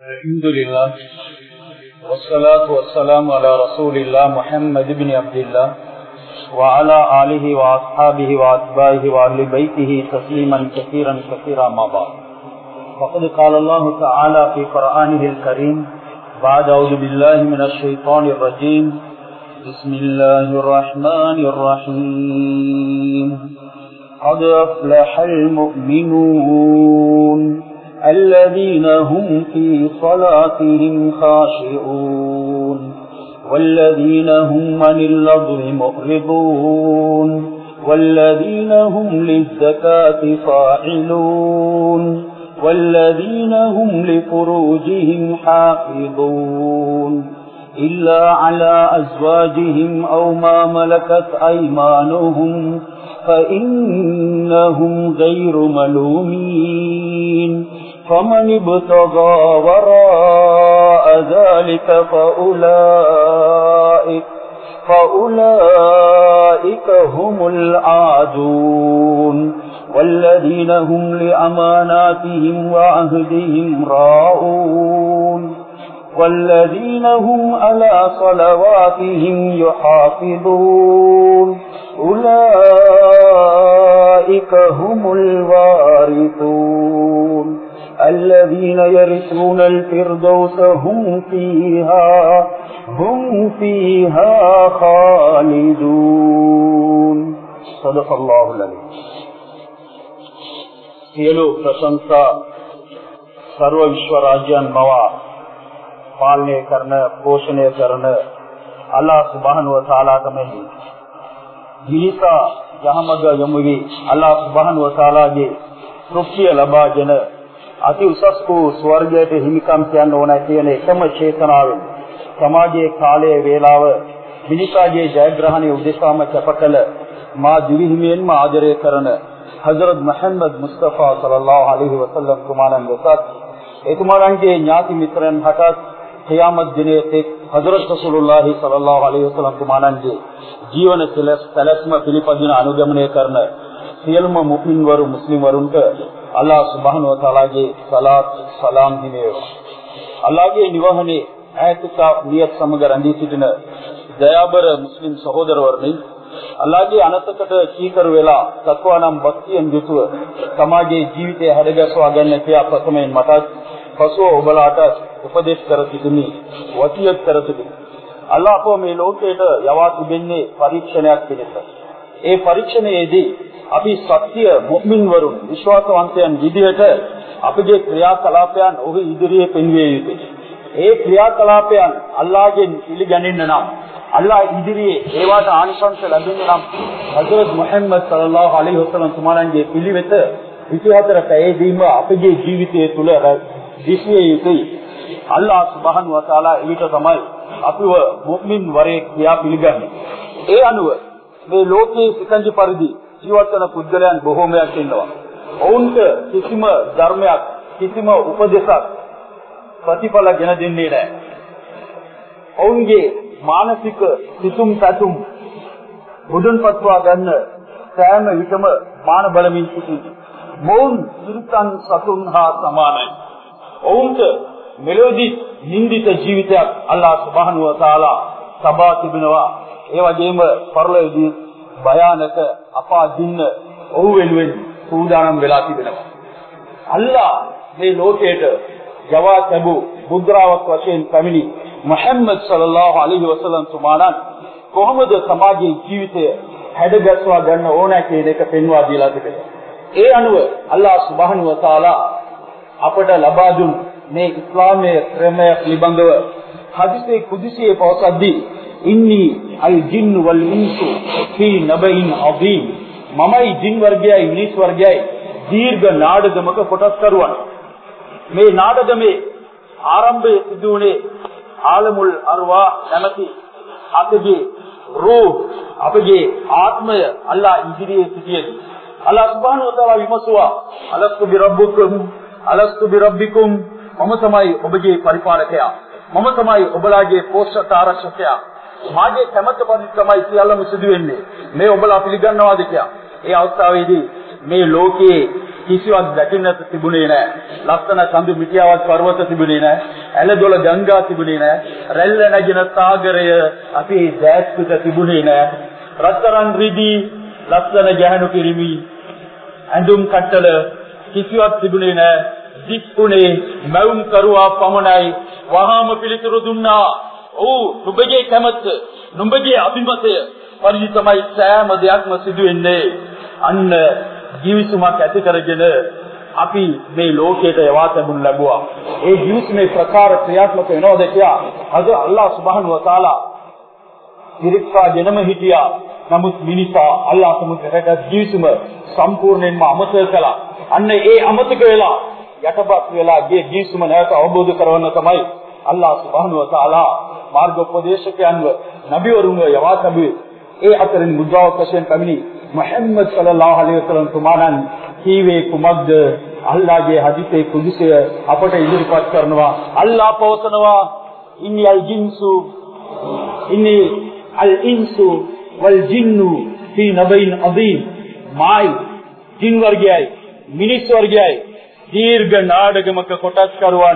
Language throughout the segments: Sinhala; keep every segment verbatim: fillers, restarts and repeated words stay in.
الحمد لله والصلاة والسلام على رسول الله محمد بن عبد الله وعلى آله وأصحابه وأتباعه وأهل بيته تسليما كثيرا كثيرا ما بعد. فقد قال الله تعالى في قرآنه الكريم بعد أعوذ بالله من الشيطان الرجيم بسم الله الرحمن الرحيم قد أفلح المؤمنون الذين هم في صلاتهم خاشعون والذين هم عن اللغو معرضون والذين هم للزكاة فاعلون والذين هم لفروجهم حافظون إلا على أزواجهم أو ما ملكت أيمانهم فإنهم غير ملومين فمن ابتغى وراء ذلك فأولئك فأولئك هم العادون والذين هم لأماناتهم وعهدهم راعون والذين هم على صلواتهم يحافظون أولئك هم الوارثون الذين يرثون الفردوس هم فيها هم فيها خالدون صدق الله العظيم. සියලු ප්‍රශංසා සර්ව විශ්ව රාජ්‍යයන් මවා පාලනය කරන පෝෂණය කරන අල්ලාහ් සුබ්හානහු වතාලාටමයි. මිනිසා යහමඟ යොමු වී අල්ලාහ් සුබ්හානහු වතාලාගේ තෘප්තිය ලබාගෙන අති උසස් වූ ස්වර්ගයට හිමිකම් කියන්න ඕන කියන එකම චේතනාවෙන් සමාජයේ කාලයේ වේලාව මිනිසාගේ ජයග්‍රහණය උදෙසාම කැපකල මා දිවිහිමියෙන්ම ආදරය කරන හසරත් මුහම්මද් මුස්තෆා සල්ලල්ලාහු අලයිහි වසල්ලම් තුමාණන් වෙතත් එතුමාණන්ගේ ඥාති මිත්‍රයන් හටත් ඛියාමත් දිනයේ තෙක් හසරත් රසූලුල්ලාහි සල්ලල්ලාහු අලයිහි වසල්ලම් තුමාණන්ගේ ජීවන සැලැස්ම පිළිපදින අනුගමනය කරන සියලුම මුස්ලිම් වරු මුස්ලිම් වරුන්ට අල්ලාහ් සුබ්හානහු වතාලාගේ සලාත් සලාම් හිමිවේවා. අල්ලාහ්ගේ නිවහනේ ඈතක නියත් සමග රැඳී සිටින දයාබර මුස්ලිම් සහෝදරවරුනි, අල්ලාහ්ගේ අනතකට කීකරු වෙලා තක්වා නම් භක්තියෙන් යුතුව සමාජයේ ජීවිතය හැඩගස්වා ගන්න කියා ප්‍රථමයෙන් මටත් පසුව ඔබලාට උපදේශ කර සිටිමි, වසියත් කර සිටිමි. අල්ලාහ් අපෝ මේ ලෝකයට යවා තිබෙන්නේ පරීක්ෂණයක් පිණිස. ඒ පරීක්ෂණයේදී අපි සත්‍ය මුමින් වරුන් විශ්වාසවන්තයන් විදිහට අපගේ ක්‍රියාකලාපයන් ඔහු ඉදිරියේ පෙන්විය යුතුයි. ඒ ක්‍රියාකලාපයන් අල්ලාහ්ගෙන් පිළිගැනෙන්න නම්, අල්ලාහ් ඉදිරියේ ඒවට ආනිසංස ලැබෙන්න නම් හසරත් මුහම්මද් සල්ලල්ලාහු අලයිහි වසල්ලම් තුමාණන්ගේ පිළිවෙත විසිහතර පැයදීම අපගේ ජීවිතය තුළ දිස්විය යුතුයි. අල්ලාහ් සුබ්හානහු වතාලා එවිට තමයි අපිව මුමින් වරේ කියා පිළිගන්නේ. ඒ අනුව මේ ලෝකයේ සිකංජ පරිදි ජීවත් වන පුද්ගලයන් බොහෝමයක් ඉන්නවා. ඔවුන්ට කිසිම ධර්මයක්, කිසිම උපදේශයක් ප්‍රතිඵල ගෙන දෙන්නේ නැහැ. ඔවුන්ගේ මානසික සිතුම් පැතුම් බුදුන්පත්වා ගන්න සෑම විටම මාන බලමින් සිටිනවා. මොවුන් නිර්තන් සතුන් හා සමානයි. ඔවුන්ට මෙලොවදී නින්දිත ජීවිතයක් අල්ලාහ් සුබ්හානහු වතාලා සබා තිබෙනවා. ඒ වගේම පරලොවදී භයානක අපාදින්න ඔහු වෙනුවෙන් සූදානම් වෙලා තිබෙනවා. අල්ලාහ් මේ ලෝකයට ජවා ලැබූ බුද්ධාවක් වශයෙන් පැමිණි මුහම්මද් සල්ලල්ලාහු අලයිහි වසල්ලම් තුමාණන් කොහොමද සමාජයේ ජීවිතය හැඩගස්වා ගන්න ඕන කියන එක පෙන්වා දීලා තිබෙනවා. ඒ අනුව අල්ලාහ් සුබ්හානහු වතාලා අපට ලබා දුන් මේ ඉස්ලාමයේ ක්‍රමය පිළිබඳව හදිස්සේ කුදිසියේ පවසද්දී ඉන්නි අල් ජින් වල් ඉන්සු ෆී නබයින් අදීම්, මමයි ජින් වර්ගයයි මිනිස් වර්ගයයි දීර්ඝ නාඩගමක කොටස් කරුවන්. මේ නාඩගමේ ආරම්භයේ සිදු වුණේ ආලමුල් අර්වා නැමැති අපගේ රූහ්, අපගේ ආත්මය අල්ලාහ් ඉදිරියේ සිටියදී අල්ලාහ් සුබ්හානහු වතාලා විමසුවා, අලස්තු බිරබ්බුකුම් අලස්තු බිරබ්බිකුම්, මම තමයි ඔබගේ පරිපාලකයා, මම තමයි ඔබලාගේ පෝෂක ආරක්ෂකයා, මාගේ කැමැත්ත පරිදි තමයි සියල්ලම සිදු වෙන්නේ, මේ ඔබලා පිළිගන්නවාද කියලා. ඒ අවස්ථාවේදී මේ ලෝකයේ කිසිවක් දැකින්නට තිබුණේ නැහැ. ලස්සන කඳු මිටියාවක් පර්වත තිබුණේ නැහැ. ඇලදොල ගංගා තිබුණේ නැහැ. රැල්ල නැගෙන සාගරය අපි දැස් පිට තිබුණේ නැහැ. රත්තරන් රිදී ලස්සන ගැහණු කිරිමි ඇඳුම් කට්ටල කිසිවක් තිබුණේ නැහැ. දික්ුණේ මවුම් කරුවා පමණයි. වහාම පිළිතුරු දුන්නා. ඔව් නුඹගේ කැමැත්ත, නුඹගේ අභිමතය පරිදි තමයි සෑම දෙයක්ම සිදු වෙන්නේ. අන්න ජීවිසුමක් ඇති කරගෙන අපි මේ ලෝකයට යවා තැබුම් ලැබුවා. ඒ ජීවිසුමේ ප්‍රකාර ක්‍රියාත්මක වෙනවද කියලා අද අල්ලාහ් සුබ්හානහු වතාලා ඉරික්වාගෙනම හිටියා. නමුත් මිනිසා අල්ලාහ් සමුදරට ජීවිසුම සම්පූර්ණයෙන්ම අමතක කළා. අන්න ඒ අමතක වෙලා යටපත් වෙලා ගිය ජීවිසුම නැවත අවබෝධ කරවන්න තමයි අල්ලාහ් සුබ්හානහු වතාලා මාර්ගෝපදේශකයන්ව නබිවරුන්ව යවා තැබුවේ. ඒ අතරින් මුද්‍රාවක් වශයෙන් පැමිණි මුහම්මද් සල්ලල්ලාහු අලයිහි වසල්ලම් තුමාණන් කීවේ කුමක්ද? අල්ලාහගේ හදීසේ කුදුසය අපට ඉදිරිපත් කරනවා. අල්ලාහ් පවසනවා ඉන්නි අල් ජින්සු ඉන්නි අල් ඉන්සු වල් ජින්නු ෆී නබයින් අදීම්. මායි ජින් වර්ගයයි මිනිස් වර්ගයයි දීර්ඝ නාඩගමක කොටස් කරුවන්.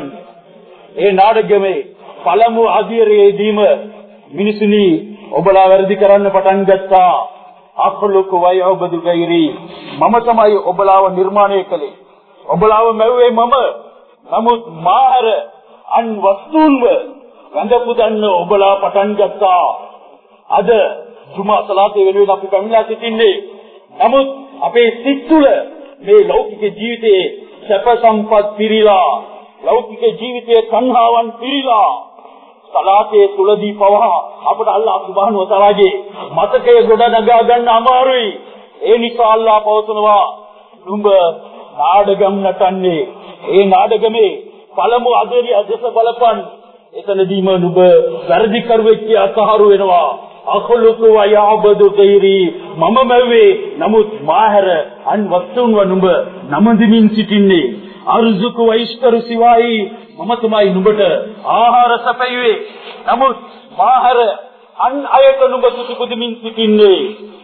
ඒ නාඩගමේ පළමු අධීරයේදීම මිනිසුනි ඔබලා වැඩි කරන්න පටන් ගත්තා. අඛලුක වයබදු ගෛරි, මම තමයි ඔබලාව නිර්මාණය කළේ, ඔබලාව මැව්වේ මම. නමුත් මාහර අන් වස්තුන්ව වැඳ පුදන්න ඔබලා පටන් ගත්තා. අද ජුමා සලාතේ වෙනුවෙන් අපි පැමිණලා සිටින්නේ. නමුත් අපේ සිත් තුළ මේ ලෞකික ජීවිතයේ සැප සම්පත් පිරීලා, ලෞකික ජීවිතයේ තණ්හාවන් පිරීලා, සලාතේ තුලදී පවා අපට අල්ලාහ් සුබ්හානහු වතාලාගේ මතකයේ ගොඩ නගා ගන්න අමාරුයි. ඒ නිසා අල්ලාහ් පවසනවා නුඹ නාඩගම් නටන්නේ. ඒ නාඩගමේ පළමු අධිරිය අධිස බලපන්. එතනදීම නුඹ වැරදි කරුවෙක් කියලා අසහරු වෙනවා. අඛලුකු වයබදු ගෛරි, මම මැව්වේ නමුත් මාහැර අන් වස්තුන්ව නුඹ නමදිමින් සිටින්නේ. අර්සුකු වයිස්තරු සිවායි, මම තමයි නුඹට ආහාර සැපයුවේ නමුත් මාහර අන් අයට නුඹ සුසුපුදමින් සිටින්නේ.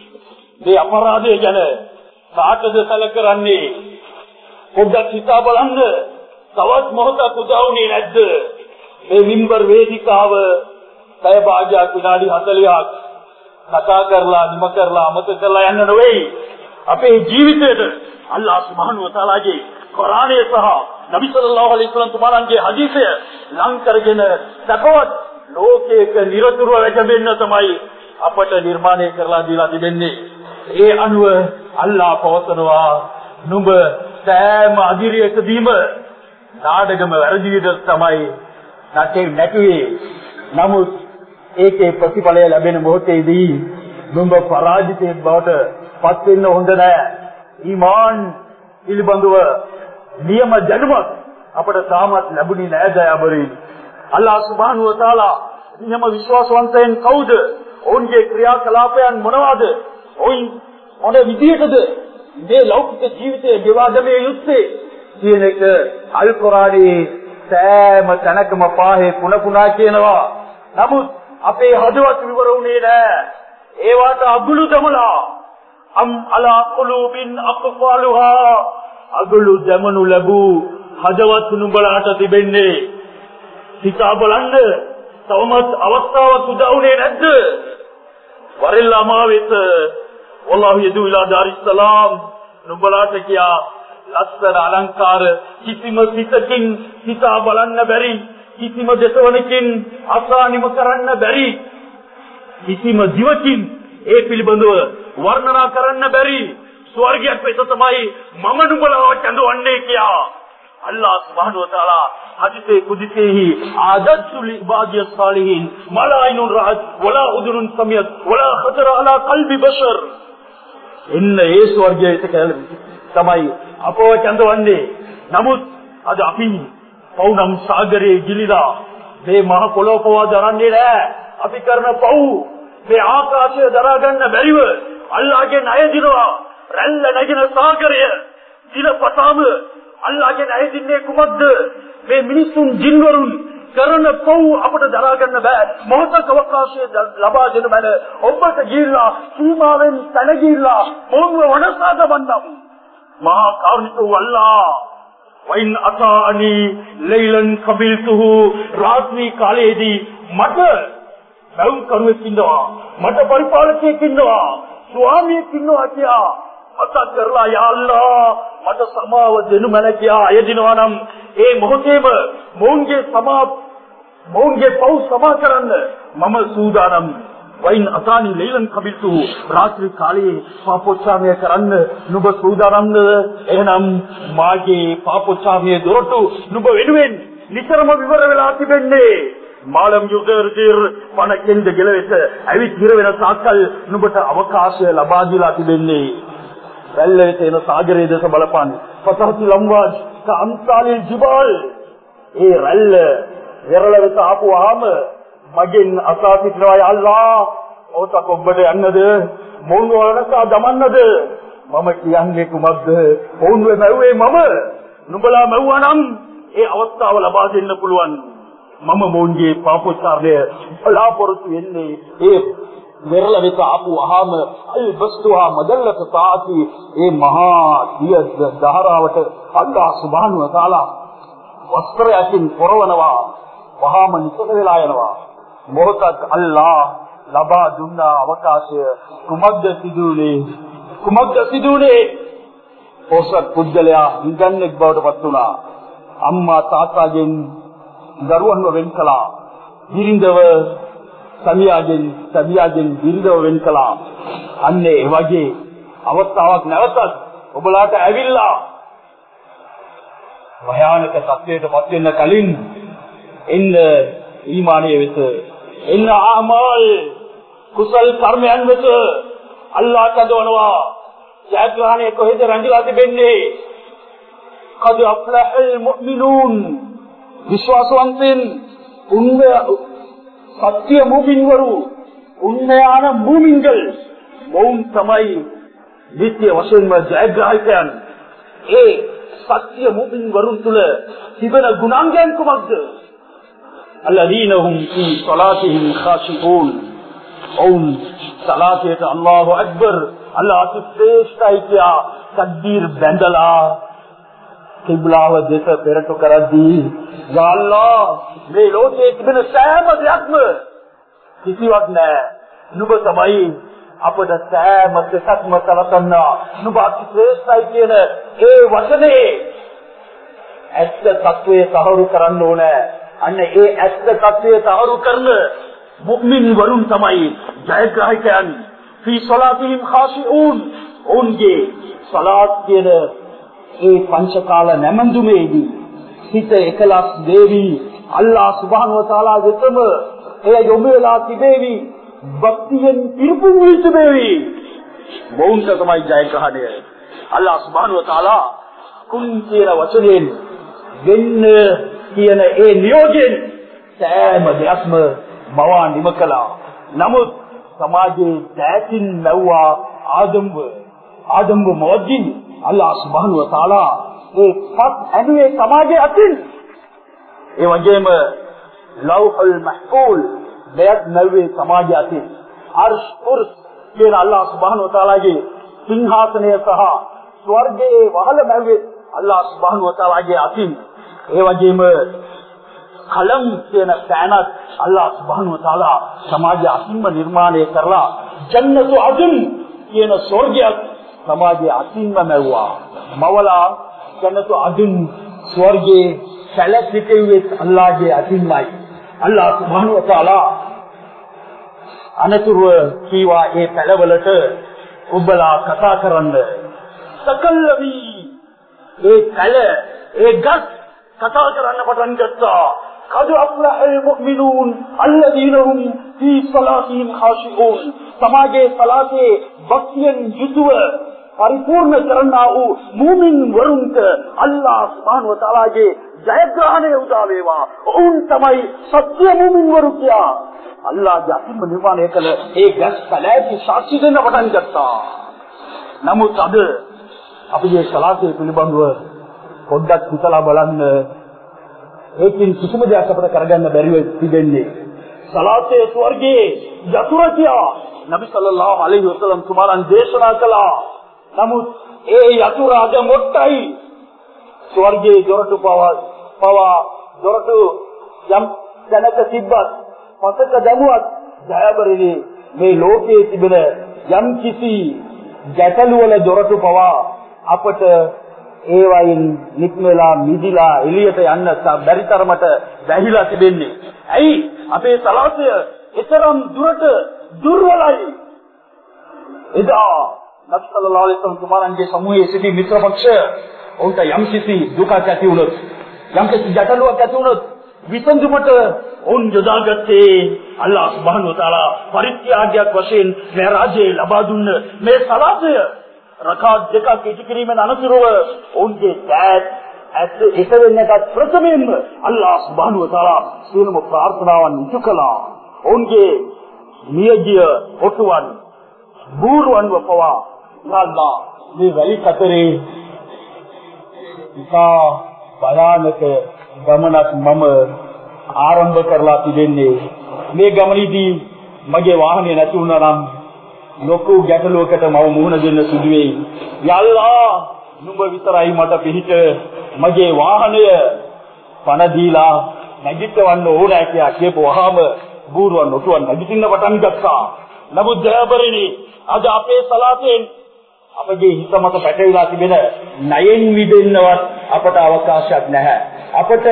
මේ අපරාධය ගැන කාටද සැලකරන්නේ? පොඩ්ඩක් හිතා බලන්න. තවත් මොහොතක් උදාවුනේ නැද්ද? මේ මිම්බර් වේදිකාව පැය භාගයක් විනාඩි හතළිහක් කතා කරලා නිම කරලා අමතක කරලා යන්න නෙවෙයි. අපේ ජීවිතේට අල්ලාහ් සුබ්හානහු වතාලාගේ කුරානය සහ නබි සල්ලල්ලාහු අලයිහි වසල්ලම් තුමාණන්ගේ හදීසය ලං කරගෙන සපවත් ලෝකයක නිරතුරුව වැජඹෙන්න තමයි අපට නිර්මාණය කරලා දීලා තිබෙන්නේ. ඒ අනුව අල්ලාහ් පවසනවා නුඹ සෑම අදිරියකදීම නාඩගම වැරදි විදිහට තමයි නැටේ නැටුවේ. නමුත් ඒකේ ප්‍රතිඵලය ලැබෙන මොහොතේදී නුඹ පරාජිතයෙක් බවට පත් වෙන්න හොඳ නැහැ. ඊමාන් පිළිබඳව නියම දැනුමක් අපට තාමත් ලැබුණේ නැහැ දයාබරේ. අල්ලාහ් සුබ්හානහු වතාලා නියම විශ්වාසවන්තයන් කවුද? ඔවුන්ගේ ක්‍රියාකලාපයන් මොනවාද? ඔවුන් මොන විදියටද මේ ලෞකික ජීවිතයේ ගෙවාදමේ යුත්තේ කියන එක අල් කුරානයේ සෑම තැනකම පාහේ පුන පුනා කියනවා. නමුත් අපේ හදවත් විවර වුණේ නැහැ. ඒවට අගුළු දමලා අම් අලා කුලූබින් අක්ෆාලුහා, අගුළු දමනු ලැබූ හදවත් නුඹලාට තිබෙන්නේ. හිතා බලන්න තවමත් අවස්ථාවක් උදාුනේ නැද්ද? වරිල්ලාමා වෙත වල්ලාහ් යදු ඉලා දාරිස් සලාම් නුඹලාට කියා ලස්සන අලංකාර කිසිම සිතකින් හිතා බලන්න බැරි, කිසිම දෙසවණකින් අසානිම කරන්න බැරි, කිසිම දිවකින් ඒ පිළිබඳව වර්ණනා කරන්න බැරි ස්වර්ගයක් වෙත තමයි මම නුඹලාව කැඳවන්නේ කියා අල්ලාහ් සුබ්හානහු වතාලා හදීසේ කුදිසේහි ආදත්තුල් ඉබාදියස් සාලිහින් මලායිනුන් රහත් වලා උදුරුන් සමියත් වලා ඛතර අලා කල්බි බෂර්. එන්න ඒ ස්වර්ගයට තමයි අපව කැඳවන්නේ. නමුත් අද අපි පවුනම් සාගරයේ ගිලිලා මේ මහ පොළොව පවා දරන්නේ නැහැ. අපි කරන පව් මේ ආකාශය දරා ගන්න බැරිව අල්ලාහගේ ණය දිනවා. රැල්ල නැගින සාගරය දිනපතාම අල්ලාහගේ ණය දින්නේ කුමක්ද? මේ මිනිසුන් ජින්වරුන් කරන පව් අපට දරා ගන්න බෑ. මොහොතක අවකාශය ලබා දෙන බැල ඔබට ගිහිල්ලා සීමාවෙන් තන ගිහිල්ලා මොන්ව වනසා ගන්නම්. මහා කරුණික වූ අල්ලාහ් වයින් අතානි ලයිලන් කබිල්තුහු රාත්‍රී කාලයේදී මට බැවුම් කරුවෙක් ඉන්නවා, මට පරිපාලකයෙක් ඉන්නවා, ස්වාමියෙක් ඉන්නවා කියා අසත් කරලා යා අල්ලාහ් මට සමාව දෙනු මැන කියා අයදිනවා නම් ඒ මොහොතේම මොවුන්ගේ සමා මොවුන්ගේ පව් සමා කරන්න මම සූදානම්. වයින් අතානි ලයිලන් කබිල්තුහු රාත්‍රී කාලයේ පාපෝච්චාරණය කරන්න නුඹ සූදානම්ද? එහෙනම් මාගේ පාපෝච්චාරණයේ දොරටු නුඹ වෙනුවෙන් නිතරම විවර වෙලා තිබෙන්නේ. මාළම් යුගර්ජිර් පණකෙන්ද ගෙලවෙත ඇවිත් හිර වෙන සාකල් නුඹට අවකාශය ලබා දීලා තිබෙන්නේ. රැල්ලෙත එන සාගරයේ දෙස බලපන්. පතහති ලම්වාජ් කම්සාලිල් ජිබල්. ඒ රැල්ල වෙරළ වෙත ආපුවාම මගෙන් අසා සිටිනවා යා අල්ලාහ් ඔතක ඔබට යන්නද මොවුන් වලනසා දමන්නද? මම කියන්නේ කුමක්ද? මොවුන් වෙමැව්වේ මම. නුඹලා මැව්වා නම් ඒ අවස්ථාව ලබා දෙන්න පුළුවන්. මම මොවුන්ගේ පාපෝච්චාරණය බලාපොරොත්තු වෙන්නේ ඒ වෙරළ වෙත ආපුවාම අල්බස්තුහා මදල්ලත තාති ඒ මහා දිය දහරාවට අල්ලාහ් සුබ්හානහු වතාලා වස්ත්‍රයකින් පොරවනවා. වහාම නිසක වෙලා යනවා. මොහොතක් අල්ලාහ් ලබා දුන්න අවකාශය කුමක්ද සිදුුනේ? කුමක්ද සිදුුනේ? පොසත් පුද්ගලයා නිදන්නෙක් බවට පත් වුණා. අම්මා තාත්තාගෙන් දරුවන්ව වෙන් කළා. බිරිඳව සමියාගෙන් සමියාගෙන් බිරිඳව වෙන් කළා. අන්න ඒ වගේ අවස්ථාවක් නැවතත් ඔබලාට ඇවිල්ලා භයානක සත්‍යයට පත් වෙන්න කලින් එන්න ඊමානයේ වෙත එන්න ආමල් කුසල් කර්මයන් වෙත අල්ලාහ් කදවනවා. ජයග්‍රහණය කොහෙද රැඳිලා තිබෙන්නේ? قد أفلح المؤمنون විශ්වාසවන්තයන් උන්ව සත්‍ය මුමින්වරු උන්මයාන මුමින්ගල් මොවුන් තමයි නිත්‍ය වශයෙන්ම ජයග්‍රාහකයන්. ඒ සත්‍ය මුමින්වරුන් තුල තිබෙන ගුණාංගයන් කුමක්ද? الذين هم في صلاتهم خاشعون. ඔවුන් සලාතේට අල්ලාහු අක්බර් අල්ලාහ් ශ්‍රේෂ්ඨයි කියා තක්බීර් බැඳලා කිබ්ලාව දෙස පෙරට කරද්දී යා අල්ලාහ් මේ ලෝකයේ තිබෙන සෑම දෙයක්ම කිසිවක් නැහැ. නුඹ තමයි අපට සෑම දෙයක්ම සලකනවා. නුඹ ශ්‍රේෂ්ඨයි කියන ඒ වචනේ ඇත්ත තත්වයේ සහවුරු කරන්න ඕනේ. අන්න ඒ ඇත්ත තත්වයේ සහවුරු කරන මුමින් වරුන් තමයි ජයග්‍රාහකයන්. ෆී සලාතිහිම් ખાશිඋන්. ඔවුන්ගේ සලාත් කියන ඒ පංචකාල නැමඳුමේදී හිත එකලස් දේවි අල්ලාහ් සුබ්හානහු වතාලා වෙතම එය යොමු වෙලා තිබේවි. භක්තියෙන් පිරිපුන් වී තිබේවි. මොවුන්ට තමයි ජයග්‍රහණය. අල්ලාහ් සුබ්හානහු වතාලා කුන් කියන වචනයෙන් වෙන්න කියන ඒ නියෝජයෙන් සෑම දෙයක්ම මවා නිම කළා. නමුත් සමාජයේ දැකින් නැවුවා ආදම්ව ආදම්ව මොජින් අල්ලාහ් සුබ්හානහු වතාලා ඒ පත් ඇනුවේ සමාජයේ අතින්. ඒ වගේම ලෞහුල් මහ්ෆූල් දෙයක් නැවුවේ සමාජයේ අතින්. අර්ෂ් කුර්ස් කියන අල්ලාහ් සුබ්හානහු වතාලාගේ සිංහාසනය සහ ස්වර්ගයේ වහල නැවුවේ අල්ලාහ් සුබ්හානහු වතාලාගේ අතින්. ඒ වගේම කලම් කියන පෑනත් අල්ලාහ් සුබ්හානහු වතාලා සමාජය අතින්ම නිර්මාණය කරලා ජන්නතු අදන් කියන ස්වර්ගයක් සමාජයේ අතින්ම නැවුවා. මවලා ජන්නතු අදන් ස්වර්ගයේ සැලසිතෙන්නේ අල්ලාහගේ අතින්මයි. අල්ලාහ් සුබ්හානහු වතාලා අනතුරු කීවා ඒ පළවලට ඔබලා කතා කරන්න. සකල්ලවි ඒ කල ඒ ගස් කතා කරන්න පටන් ගත්තා. قد أفلح المؤمنون الذين هم في صلاتهم خاشعون. සමාජයේ සලාතේ භක්තියෙන් යුතුව පරිපූර්ණ කරන්නා වූ මුමින් වරුන්ට අල්ලාහ් සුබ්හානහු වතාලාගේ ජයග්‍රහණය උදා වේවා. ඔවුන් තමයි සත්‍ය මුමින් වරු කියා අල්ලාහ්ගේ අතිම නිර්මාණය කළ ඒ ගස් කලෑටි සාක්ෂි දෙන්න පටන් ගත්තා. නමුත් අද අපේ සලාතේ පිළිබඳව පොඩ්ඩක් හිතලා බලන්න. ඒකින් කිසිම දෙයක් අපිට කරගන්න බැරිව තිබෙන්නේ. සලාතේ ස්වර්ගයේ යතුරු කියා නබි සල්ලල්ලාහු අලයිහි වසල්ලම් තුමාලන් දේශනා කළා. නමුත් ඒ යතුරාද මොට්ටයි ස්වර්ගයේ දොරටු පවා පවා දොරටු යම් දැනක තිබ්බත් පසක දැමුවත් ජයබරිනේ මේ ලෝකයේ තිබෙන යම් කිසි ගැටලු වල දොරටු පවා අපට ඒ වයින් නික්මලා මිදිලා එළියට යන්න බැරි තරමට වැහිලා තිබෙන්නේ. ඇයි අපේ සලාතය එතරම් දුරට දුර්වලයි. එදා නබි සල්ලල්ලාහු අලයිහි වසල්ලම් තුමාරන්ගේ සමූහයේ සිටි මිත්‍ර පක්ෂය උන්ට යම් කිසි දුකක් ඇති වුණොත් යම් කිසි ගැටලුවක් ඇති වුණොත් විසඳුමට උන් යොදාගත්තේ අල්ලාහ් සුබ්හානහු වතාලා පරිත්‍යාගයක් වශයෙන් මේ රාජ්‍යය ලබා දුන්න මේ සලාතය රකාත් දෙකක් ඉටු කිරීමෙන් අනතුරුව උන්ගේ දෑත් ඇත් එක වෙන්නට ප්‍රථමයෙන්ම අල්ලාහ් සුබ්හානහු වතාලා සියලුම ප්‍රාර්ථනාවන් ඉටු කළා. උන්ගේ නියජිය ඔටුවන් බූරුවන්ව පවා අල්ලාහ් මේ වැලි කතරේ ඉතා භයානක ගමනක් මම ආරම්භ කරලා තිබෙන්නේ. මේ ගමනේදී මගේ වාහනේ නැති වුණා නම් ලොකු ගැටලුවකට මම මුහුණ දෙන්න සිදු වෙයි. යා අල්ලාහ් නුඹ විතරයි මට පිහිට මගේ වාහනය පණ දීලා නැගිටවන්න ඕනෑ කියලා කියපුවාම බූරුවන් ඔටුවන් නැගිටින්න පටන් ගත්තා. නමුත් ජයබරිනි අද අපේ සලාතෙන් අපගේ හිත මත පැටවිලා තිබෙන ණයෙන් මිදෙන්නවත් අපට අවකාශයක් නැහැ. අපට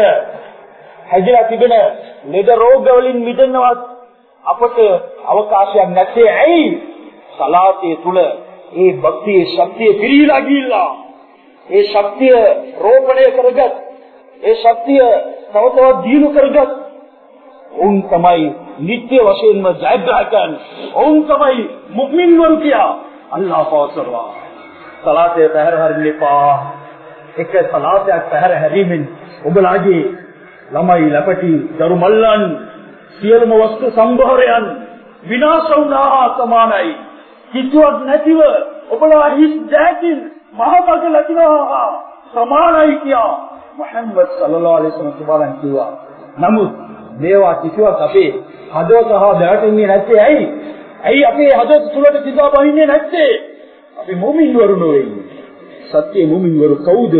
හැදිලා තිබෙන ලෙඩ රෝග වලින් මිදෙන්නවත් අපට අවකාශයක් නැත්තේ ඇයි? සලාතේ තුල ඒ භක්තියේ ශක්තිය පිරීලා ගිහිල්ලා ඒ ශක්තිය රෝපණය කරගත් ඒ ශක්තිය තව තවත් දියුණු කරගත් උන් තමයි නිත්‍ය වශයෙන්ම ජයග්‍රහකයන්. උන් තමයි මුමින් වරු කියා අල්ලාහ් පවසනවා. සලාතේ පැහැර හරින්නේපා. එක සලාතයක් පැහැර හැරීමෙන් ඔබලාගේ ළමයි ලපටි දරු මල්ලන් සියලුම වස්තු සම්භාරයන් විනාශ වුණා සමානයි. කිසිවක් නැතිව ඔබලා හිස් දැකින් මහමග ලකිනවා සමානයි කියා මුහම්මද් සල්ලල්ලාහු අලයිහි වසල්ලම් තුමාලන් කිව්වා. නමුත් මේවා කිසිවක් අපේ හදවත හා දැවටෙන්නේ නැත්තේ ඇයි? ඇයි අපේ හදවත තුළට සිතා බහින්නේ නැත්තේ? අපි මුමින් වරු නෙවෙයි. සත්‍ය මුමින් වරු කවුද?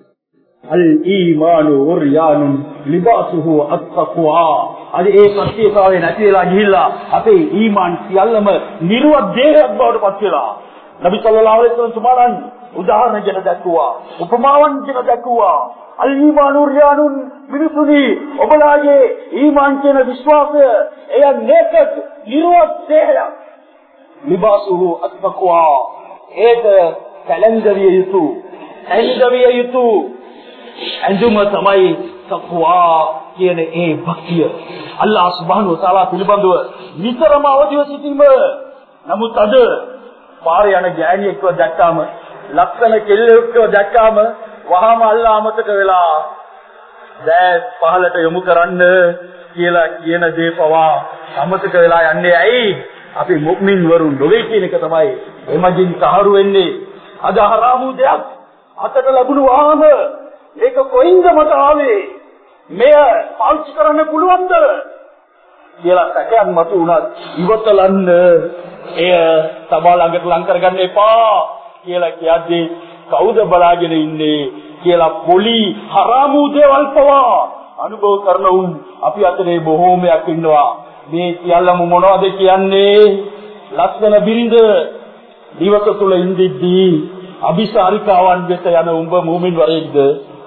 අල් ඊමානු උර්යානුන් ලිබාසුහු අත්තක්වා. අද ඒ සත්‍යතාවය නැති වෙලා ගිහිල්ලා අපේ ඊමාන් සියල්ලම නිර්වත් දේහයක් බවට පත් වෙලා. නබි සල්ලල්ලාහු අලයිහි වසල්ලම් තුමාලන් උදාහරණ ගෙන දක්වුවා. උපමාවන් ගෙන දක්වුවා. අල් ඊමානු උර්යානුන් මිනිසුනි ඔබලාගේ ඊමාන් කියන විශ්වාසය එය නේකත් නිර්වත් දේහයක්. ලිබාසුහු අත්තක්වා. ඒක කැලෙන්දරිය යුතු ඇඳවිය යුතු ඇඳුම තමයි තක්වා කියන ඒ භක්තිය. අල්ලාහ් සුබ්හානහු වතාලා පිළිබඳව නිතරම අවදිව සිටීම. නමුත් අද පාරේ යන ගෑණියෙක්ව දැක්කාම ලක්ෂණ කෙල්ලෙක්ව දැක්කාම වහාම අල්ලාහ් අමතක වෙලා දැස් පහලට යොමු කරන්න කියලා කියන දේ පවා අමතක වෙලා යන්නේ ඇයි? අපි මුමින් වරු නොවේ කියන එක තමයි එමගින් සාහරු වෙන්නේ. අද හරාමු දෙයක් අතට ලැබුණු වහාම ඒක කොයින්ද මට ආවේ? මෙය පාවිච්චි කරන්න පුළුවන්ද කියලා සැකයක් මතු වුණත් ඉවතලන්න එය තමා ළඟට ලං කරගන්න එපා කියලා කියද්දී කවුද බලාගෙන ඉන්නේ කියලා පොලි හරාමු දේවල් පවා අනුභව කරන උන් අපි අතරේ බොහෝමයක් ඉන්නවා. මේ සියල්ලම මොනවද කියන්නේ? ලක්ෂණ බිරිඳ දිවස තුල ඉඳිද්දී අபிසාරිකාවන් වෙත යන උඹ මුමින් වරෙක්ද?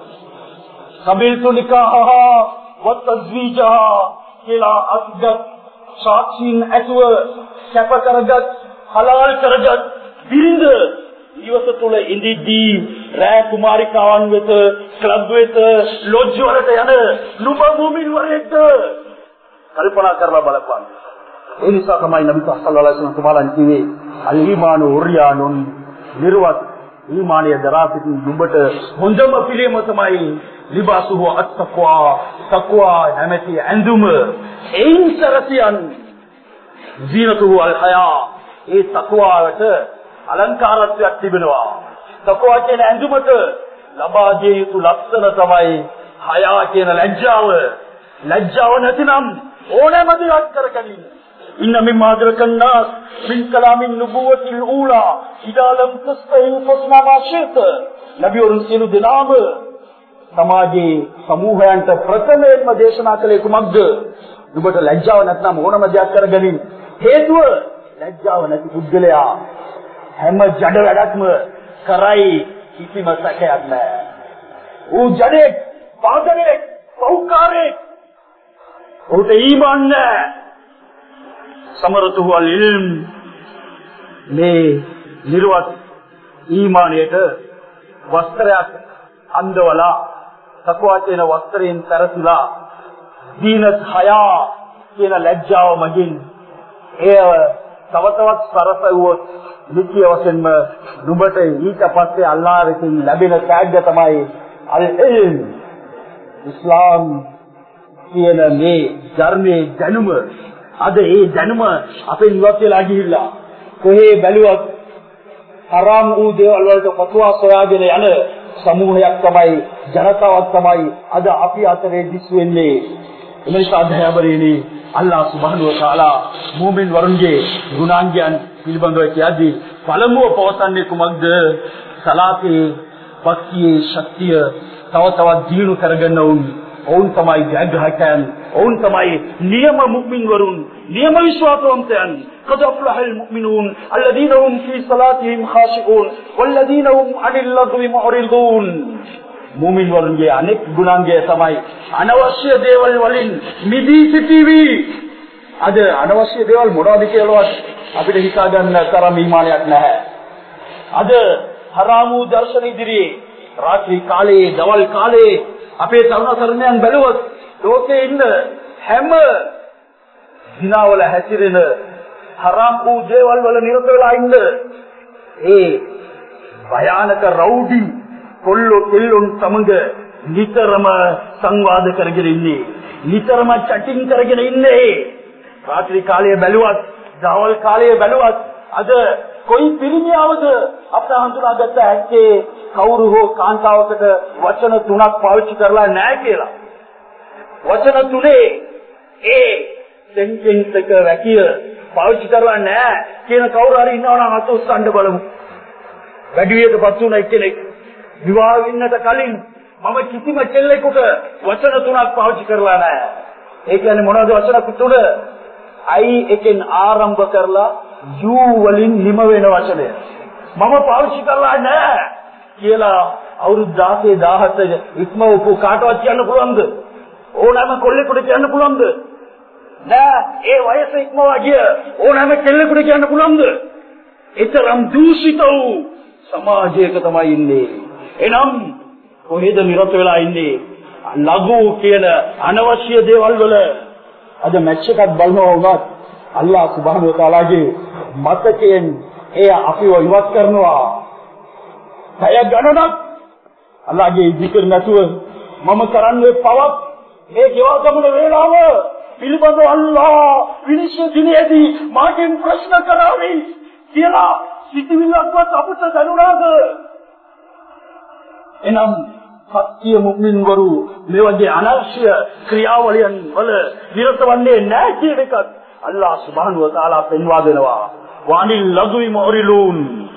කබිල්තු නිකාහා වතස්වීජා කියලා අත්ගත් සාක්ෂීන් ඇතුව සැප කරගත් හලාල් කරගත් බිරිඳ දිවස තුල ඉඳිද්දී රෑ කුමාරිකාවන් වෙත ක්ලබ් වෙත ලොජ් වලට යන නුඹ මුමින් වරෙක්ද? කල්පනා කරලා බලපන්. ඒ නිසා තමයි නබි සල්ලල්ලාහු අලයිහි වසල්ලම් තුමාලන් කිව්වේ අල් ඊමානු උර්යානුන් නිර්වත් ඊමානිය දරා සිටින නුඹට හොඳම පිළිම තමයි ලිබාසුහු අත්තක්වා. තක්වා නැමැති ඇඳුම එයින් සරසියන් zීනතුහු අල් හයා. ඒ තක්වාවට අලංකාරත්වයක් තිබෙනවා. තක්වා කියන ඇඳුමට ලබා දිය යුතු ලක්ෂණ තමයි හයා කියන ලැජ්ජාව. ලැජ්ජාව නැතිනම් ඕනෑම දෙයක් කරගනින්න. إن مما أدرك الناس من كلام النبوة الأولى إذا لم تستحي فاصنع ما شئت. නබිවරුන් සියලු දෙනාම සමාජයේ සමූහයන්ට ප්‍රථමයෙන්ම දේශනා කළේ කුමක්ද? නුඹට ලැජ්ජාව නැත්නම් ඕනම දෙයක් කරගනින්. හේතුව ලැජ්ජාව නැති පුද්ගලයා හැම ජඩ වැඩක්ම කරයි, කිසිම සැකයක් නැහැ. ඌ ජඩෙක්, පාදරෙක්, පෞකාරෙක්. ඌට ඊමාන් නැහැ. සමරතුහු අල් ඉල්ම්, මේ නිර්වත් ඊමානයට වස්ත්‍රයක් අන්දවලා තක්වා කියන වස්ත්‍රයෙන් තරසුලා දීනත් හයා කියන ලැජ්ජාව මගින් එය තව තවත් සරසවුවොත් නිත්‍ය වශයෙන්ම නුඹට ඊට පස්සේ අල්ලාහ් විසින් ලැබෙන ත්‍යාගය තමයි අල් ඉල්ම්. ඉස්ලාම් කියන මේ ධර්මයේ දැනුම, අද ඒ දැනුම අපේ ඉවත් වෙලා ගිහිල්ලා කොහේ බැලුවත් හරාම් වූ දේවල් වලට පතුවා සොයාගෙන යන සමූහයක් තමයි, ජනතාවක් තමයි අද අපි අතරේ දිස් වෙන්නේ. එනිසා දයාබරේනි, අල්ලාහ් සුබ්හානහු වතාලා මුමින් වරුන්ගේ ගුණාංගයන් පිළිබඳව කියද්දී පළමුව පවසන්නේ කුමක්ද? සලාතේ භක්තියේ ශක්තිය තව තවත් දියුණු කරගන්න උන් ඔවුන් තමයි ජයග්‍රහකයන්, ඔවුන් තමයි නියම මුමින් වරුන්, නියම විශ්වාසවන්තයන්. قد أفلح المؤمنون الذين هم في صلاتهم خاشعون والذين هم عن اللغو معرضون. මුමින් වරුන්ගේ අනෙක් ගුණාංගය තමයි අනවශ්‍ය දේවල් වලින් මිදී සිටීවි. අද අනවශ්‍ය දේවල් මොනවද කියලාවත් අපිට හිතා ගන්න තරම් ඊමානයක් නැහැ. අද හරාම් වූ දර්ශන ඉදිරියේ රාත්‍රී කාලයේ, දවල් කාලයේ අපේ තරුණ තරුණයන් බැලුවොත් ලෝකේ ඉන්න හැම දිනවල හැසිරෙන හරාම් වූ දේවල් වල නිරත වෙලා ඉන්න ඒ භයානක රෞඩි කොල්ලෝ කෙල්ලොන් සමග නිතරම සංවාද කරගෙන ඉන්නේ, නිතරම චැටින් කරගෙන ඉන්නේ. රාත්‍රී කාලයේ බැලුවත්, දවල් කාලයේ බැලුවත් අද කොයි පිරිමියවද අපට හඳුනාගත්ත හැක්කේ කවුරු හෝ කාන්තාවකට වචන තුනක් පාවිච්චි කරලා නැහැ කියලා. වචන තුනේ ඒ සෙන්ටෙන්ස් එක වැකිය පාවිච්චි කරලා නැහැ කියන කවුරු හරි ඉන්නවනම් අත උස්සන්න බලමු. වැඩි වියකටපත් වුණ එක්කෙනෙක් විවාහ වෙන්නට කලින් මම කිසිම කෙල්ලෙකුට වචන තුනක් පාවිච්චි කරලා නැහැ. ඒ කියන්නේ මොනවද වචන තුන? I එකෙන් ආරම්භ කරලා U වලින් නිම වෙන වචනය මම පාවිච්චි කරලා නැහැ කියලා අවුරුදු දහසය දහසය ඉක්මවපු කාටවත් කියන්න පුළුවන්ද? ඕනෑම කොල්ලෙකුට කියන්න පුළුවන්ද? නෑ. ඒ වයස ඉක්මවා ගිය ඕනෑම කෙල්ලෙකුට කියන්න පුළුවන්ද? ඒතරම් දූෂිත වූ සමාජයක තමයි ඉන්නේ. එනම් කොහෙද නිරත වෙලා ඉන්නේ? ලඝු කියන අනවශ්‍ය දේවල් වල. අද මැච් එකක් බලනවා වුණත් අල්ලාහ් සුබ්හානහු වතාලාගේ මතකයෙන් එය අපිව ඉවත් කරනවා. කය ගණනක් අල්ලාහගේ zikr නැතුව මම කරන්නේ පවක් මේ ගෙවල් ගමන වේලාව පිළිබඳව අල්ලාහ් විනිශ්චය දිනේදී මාගෙන් ප්‍රශ්න කරાવી කියලා සිතිවිල්ලක්වත් අපට දැනුණාද? එනම් සත්‍ය මුමින් වරු මේ වගේ අනවශ්‍ය ක්‍රියාවලියන් වල නිරත වන්නේ නැහැ කියන එකත් අල්ලාහ් සුබ්හානහු වතාලා පෙන්වා දෙනවා. වනිල් ලගුයි මුරිලූන්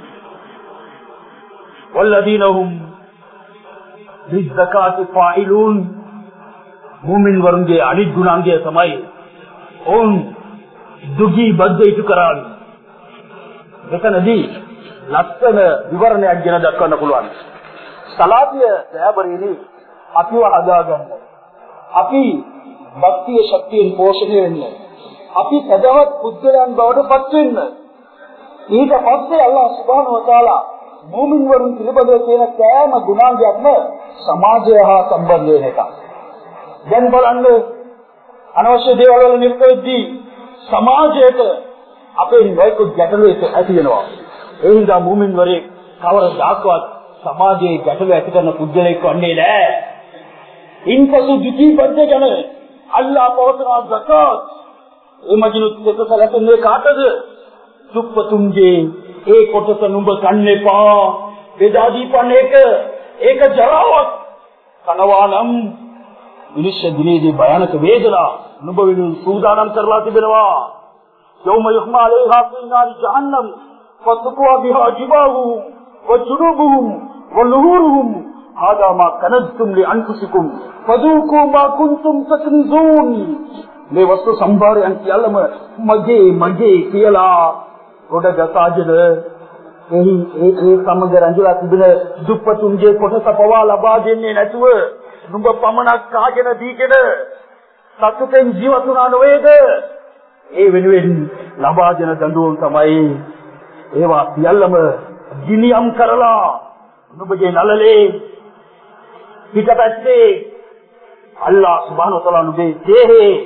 والذين هم بالزكاة فاعلون. මුමින් වරුන්ගේ අනිත් ගුණාංගය තමයි ඔවුන් දුගී බද්දේතු කරાવી. මෙතනදී ලස්සන විවරණයක් ගැන දක්වන්න පුළුවන්. සලාතිය දයාබරේනි අපිව හදාගන්න, අපි භක්තිය ශක්තියෙන් පෝෂණය වෙන්න, අපි සදවත් පුද්ගලයන් බවට පත් වෙන්න. ඊට පස්සේ අල්ලාහ් සුබ්හානහු වතාලා මුමින් වරුන් පිළිබඳව කියන කෑම ගුණාංගයක්ම සමාජය හා සම්බන්ධ වෙන එක. දැන් බලන්න අනවශ්‍ය දේවල් වල නිරත වෙද්දී සමාජයට අපේ වෛකුත් ගැටලු ඇති වෙනවා. ඒ හින්දා මුමින් වරේ කවරදාකවත් සමාජයේ ගැටලු ඇති කරන පුද්ගලෙක් වන්නේ නැහැ. ඉන්පසු දුකී බද්ද ගැන අල්ලාහ් පවත්වන zakat එමගිනුත් දෙක සැලසෙන්නේ කාටද? දුප්පතුන්ගේ ඒ කොටස නුඹ කන්න එපා. බෙදා දීපන් එක. ඒක ජරාවක්. කනවා නම් විනිශ්චය දිනේදී භයානක වේදනා නුඹ වෙනුවෙන් සූදානම් කරලා තිබෙනවා. يوم يحمى عليها في نار جهنم فتقوى بها جباههم وجنوبهم وظهورهم هذا ما كنزتم لأنفسكم فذوقوا ما كنتم تكنزون. මේ වස්තු සම්භාරයන් කියලාම මගේ මගේ කියලා කොට ගසාගෙන එහි ඒ ඒ සමග රැඳලා තිබෙන දුප්පතුන්ගේ කොටස පවා ලබා දෙන්නේ නැතුව නුඹ පමණක් කාගෙන දීගෙන සතුටෙන් ජීවත් වුණා නොවේද? ඒ වෙනුවෙන් ලබා දෙන දඬුවම් තමයි ඒවා සියල්ලම ගිනියම් කරලා නුඹගේ නළලේ පිටපැත්තේ අල්ලාහ් සුබ්හානහු වතාලා නුඹේ දේහේ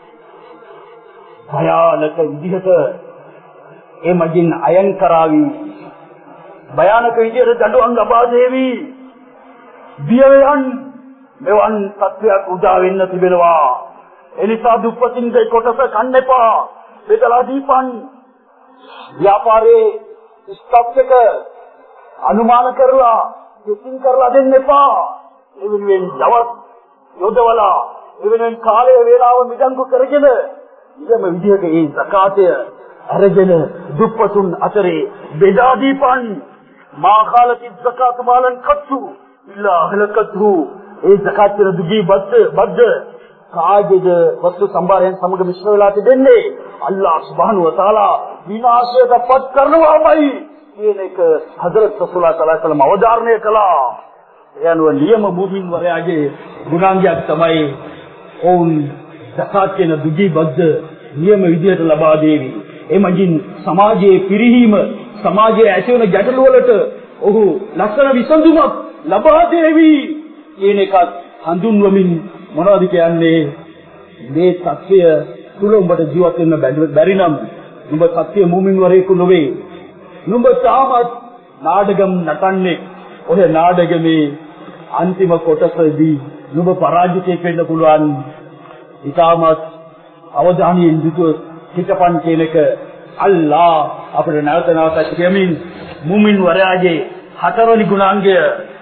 භයානක විදිහට ඒ මගින් අයන් කරાવી භයානක විදිහට දඬුවම් ලබා දෙවි. බියයන් මෙවන් සත්‍යයක් උදා වෙන්න තිබෙනවා. එනිසා දුප්පතින්ගේ කොටස කන්න එපා. බෙදලා දීපන්. ව්‍යාපාරේ ස්ටොක් එක අනුමාන කරලා චෙකින් කරලා දෙන්න එපා. ඒ වෙනුවෙන් දවස් යොදවලා ඒ වෙනුවෙන් කාලය වේලාව මිදංගු කරගෙන ඉතම විදිහට ඒ සකාතය අරගෙන දුප්පතුන් අතරේ බෙදා දීපන්. මා කාලති සකාත මාලන් කත්තු ඉල්ලා අහලකතු. ඒ සකාත් කියන දුගී බද්ද බද්ද කාගේද වස්තු සම්භාරයෙන් සමග මිශ්‍ර වෙලා තිබෙන්නේ අල්ලාහ් සුබ්හානහු වතාලා විනාශයටපත් කරනවාමයි කියන එක හදරත් රසූලුල්ලාහ සල්ලල්ලාහු අලයිහි වසල්ලම් අවධාරණය කළා. ඒ අනුව නියම මුමින් වරයාගේ ගුණාංගයක් තමයි ඔවුන් සකාත් කියන දුගී බද්ද නියම විදියට ලබා දෙවි. එමගින් සමාජයේ පිරිහීම සමාජයේ ඇතිවන ගැටලු වලට ඔහු ලක්ෂණ විසඳුමක් ලබා දෙවි කියන එකත් හඳුන්වමින් මොනවද කියන්නේ මේ සත්‍ය තුල උඹට ජීවත් වෙන්න බැරි නම් උඹ සත්‍ය මුමින් වරේකු නොවේ. නුඹ තාමත් නාඩගම් නටන්නේ. ඔය නාඩගමේ අන්තිම කොටසදී නුඹ පරාජිතයෙක් වෙන්න පුළුවන්. ඊටමත් අවධානයෙන් යුතුව හිතපන් කියන එක අල්ලාහ් අපේ නැවත නැවත කියමින් මුමින් වරයාගේ හතරවෙනි ගුණාංගය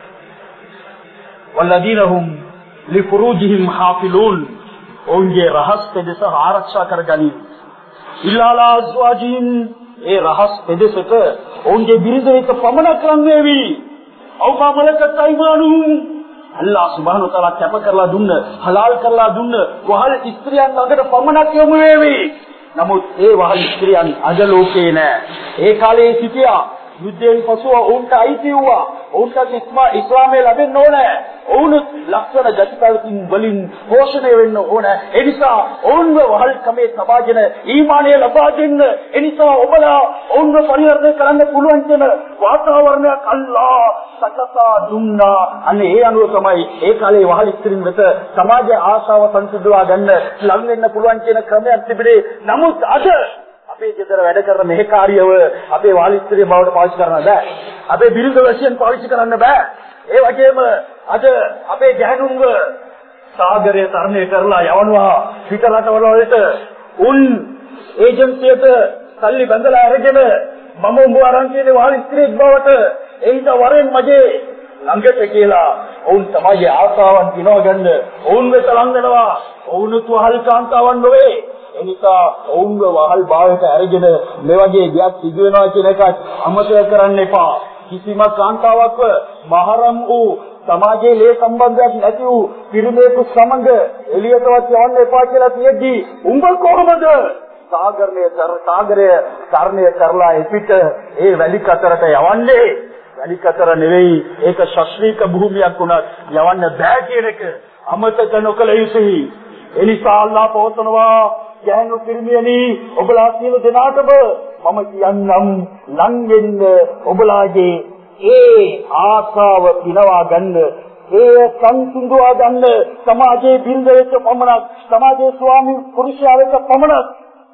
වල්ලදීනහුම් ලිෆුරූජිහිම් හාෆිලූන්. ඔවුන්ගේ රහස් පෙදෙස ආරක්ෂා කරගනි. ඉල්ලාලා අස්වාජින් ඒ රහස් පෙදෙසට ඔවුන්ගේ බිරිඳ වෙත පමණක් ලං වේවි. අවමා මලකත් අයිමානුහුම්. අල්ලාහ් සුබ්හානහු වතාලා කැප කරලා දුන්න හලාල් කරලා දුන්න වහල් ස්ත්‍රියන් ළඟට පමණක් යොමු වේවි. නමුත් ඒ වහල් ස්ත්‍රියන් අද ලෝකේ නෑ. ඒ කාලේ සිටියා යුද්ධයෙන් පසුව ඔවුන්ට අයිති වුණා. ඔවුන්ට ඉස්ලාමයේ ලැබෙන්න ඕනේ. ඔවුන් ලක්ෂණ ජතිපලකින් වලින් පෝෂණය වෙන්න ඕනේ. ඒ නිසා ඔවුන්ව වහල් කමේ සමාජන ඊමානය ලබා දෙන්න. ඒ නිසා ඔබලා ඔවුන්ව පරිහරණය කරන්න පුළුවන් කියන වාතාවරණයක් අල්ලාහ් සකසා දුන්නා. අනේ ඒ අනුව තමයි ඒ කාලේ වහල් ස්ත්‍රීන් වෙත සමාජ ආශාව සංසිඳවා ගන්න ලං වෙන්න පුළුවන් කියන ක්‍රමයක් තිබුණේ. නමුත් අද අපේ ගෙදර වැඩ කරන මෙහෙකාරියව අපේ වාලිස්ත්‍රිය බවට පාවිච්චි කරන්න බෑ. අපේ බිරිඳ වශයෙන් පාවිච්චි කරන්න බෑ. ඒ වගේම අද අපේ ගැහණුන්ව සාගරය තරණය කරලා යවනවා පිට රටවල වලට. උන් ඒජන්සියට සල්ලි බඳලා අරගෙන මම උඹ අරන් කියන්නේ වාලිස්ත්‍රියෙක් බවට එයිද වරෙන් මගේ ළඟට කියලා ඔවුන් තමයි ආසාවන් දිනව ගන්න. ඔවුන් වෙත ලං වෙනවා. ඔවුනුත් වහල් කාන්තාවන් නොවේ. එනිසා ඔවුන්ව වහල් භාවයට අරගෙන මේ වගේ දෙයක් සිදු වෙනවා කියන එකත් අමතක කරන්න එපා. කිසිම කාන්තාවක්ව මහරම් වූ සමාජයේ ලේ සම්බන්ධයක් නැති වූ පිරිමේකු සමග එළියටවත් යවන්න එපා කියලා තියෙද්දි උඹ කොහොමද සාගරණය සාගරය තරණය කරලා එපිට ඒ වැලි කතරට යවන්නේ? වැලි කතර නෙවෙයි, ඒක ශාස්ත්‍රීය භූමියක් වුණත් යවන්න බෑ කියන එක අමතක නොකළ යුතුයි. එනිසා අල්ලාහ් පොතනවා යහනු පිරිමියනි ඔබලා සියලු දෙනාටම මම කියන්නම් ලං වෙන්න ඔබලාගේ ඒ ආසාව පිනවා ගන්න, ඒ සංසිඳුවා ගන්න. සමාජයේ බිරිඳ වෙච්ච පමණක්, සමාජයේ ස්වාමි පුරුෂයා වෙච්ච පමණක්